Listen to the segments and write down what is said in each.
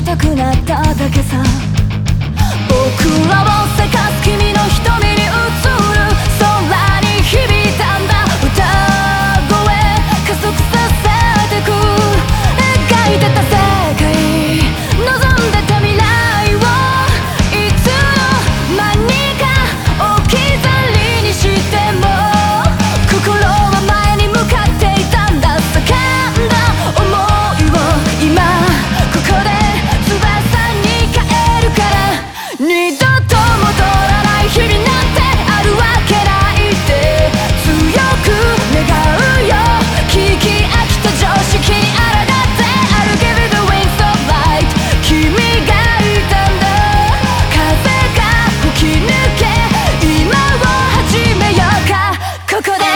たくなっただけさ。僕らをせかす君の瞳に映る空に響いたんだ歌声、加速させてく描いてた世界、望んでた未来をいつの間にか置き去りにしても、心は前に向かっていたんだ。叫んだ想いを今ここで翼に変えるから、二度と戻らない日々なんてあるわけないって強く願うよ。聞き飽きた常識に抗って I'll give you the wings of light。 君がいたんだ、風が吹き抜け今を始めようかここで。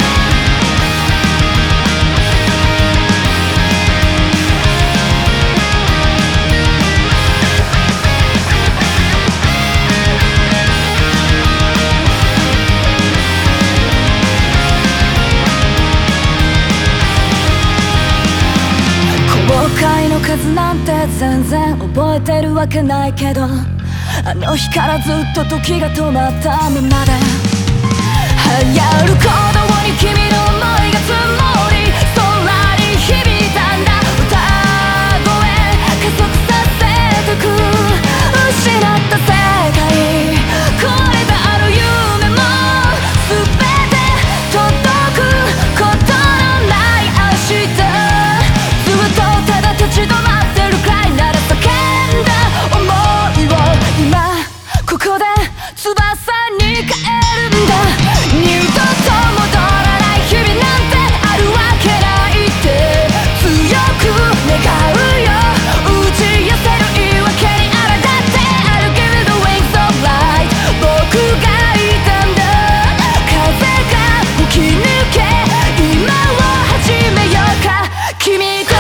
後悔の数なんて全然覚えてるわけないけど、あの日からずっと時が止まったままで、流行る鼓動に君の想いが積もり空に響いたんだ歌声、加速させてく失った世界、これである夢も全て届くことのない明日、ずっとただ立ち止まってるくらいなら叫んだ想いを今ここで翼に変えるんだ。二度と戻らない日々なんてあるわけないって強く願うよ。打ち寄せる言い訳に抗って I'll give you the wings of light。 僕がいたんだ、風が吹き抜け今を始めようか君と。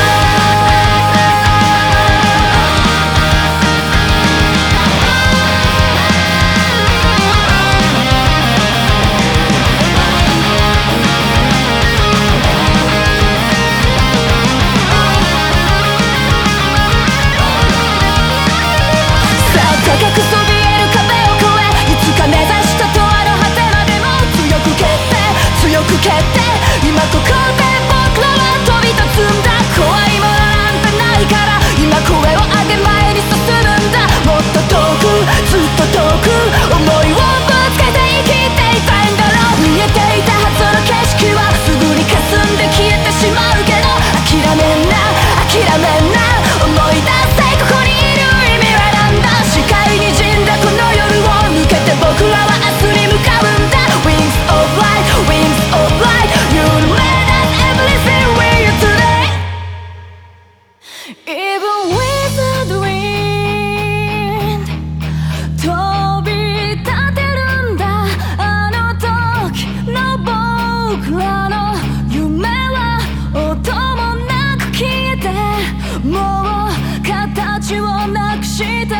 高くそびえる壁を越え、いつか目指したとある果てまでも強く蹴って強く蹴って、今ここで僕らは飛び立つんだ。怖いものなんてないから今声を上げ前に進むんだ。もっと遠くずっと遠く思いをぶつけて生きていたいんだろう。見えていたはずの景色はすぐに霞んで消えてしまうけど、諦めんな諦めんな、思い出せここにいる意味はなんだ。視界にじんだこの夜を抜けて僕らは明日に向かうんだ。 Wings of light Wings of light You'll made us everything with you today Even with the wind 飛び立てるんだ。あの時の僕らの夢は音もなく消えて、もう形をなくした